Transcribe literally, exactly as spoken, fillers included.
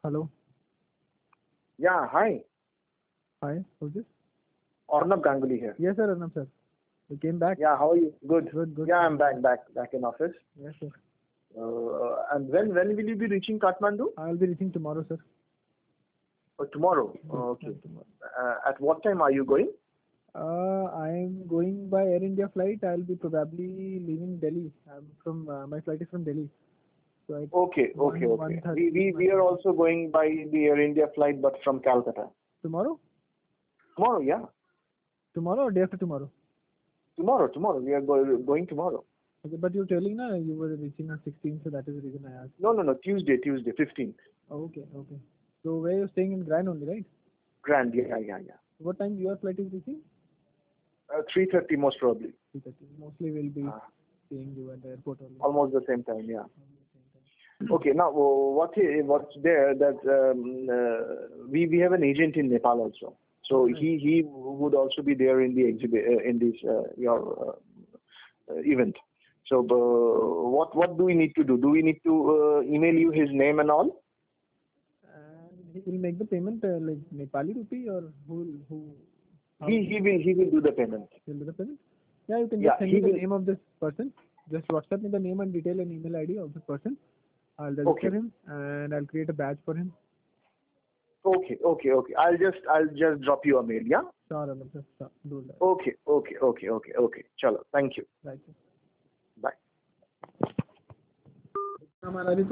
Hello. Yeah, hi. Hi. Who's this? Arnab Ganguly here. Yes, sir. Arnab, sir. You came back? Yeah, how are you? Good. Good, good. Yeah, I'm back, back, back in office. Yes, sir. Uh, and when when will you be reaching Kathmandu? I'll be reaching tomorrow, sir. Oh, tomorrow. Yes, Oh, okay. sir, tomorrow. Uh, at what time are you going? Uh, I'm going by Air India flight. I'll be probably leaving Delhi. I'm from uh, my flight is from Delhi. So it's Okay, one okay, one okay. We thirty. we we are also going by the Air India flight, but from Calcutta. Tomorrow? Tomorrow, yeah. Tomorrow or day after tomorrow? Tomorrow, tomorrow. We are go- going tomorrow. Okay, but you're telling na you were reaching on sixteenth, so that is the reason I asked. No, no, no. Tuesday, Tuesday, fifteenth. Okay, okay. So where you're staying in Grand only, right? Grand, yeah, yeah, yeah. What time your flight is reaching? Uh, three thirty most probably. three thirty. Mostly we'll be Uh, seeing you at the airport only. almost the same time, yeah. Okay, now uh, what i- what's there that um, uh, we we have an agent in Nepal also, so Right. he he would also be there in the exhibit uh, in this uh, your uh, uh, event. So uh, what what do we need to do? Do we need to uh, email you his name and all? And he will make the payment uh, like Nepali rupee or who will- who how He he will he will do the payment. will do the payment? Yeah, you can Yeah, just send he me the will. name of this person. Just WhatsApp me the name and detail and email I D of the person. I'll register Okay, him and I'll create a badge for him. okay, okay, okay. I'll just I'll just drop you a mail. Yeah. Sure, Anand, sir. Sure, do that. Okay, okay, okay, okay, okay. Chalo. Thank you. Right. Bye. हमारा भी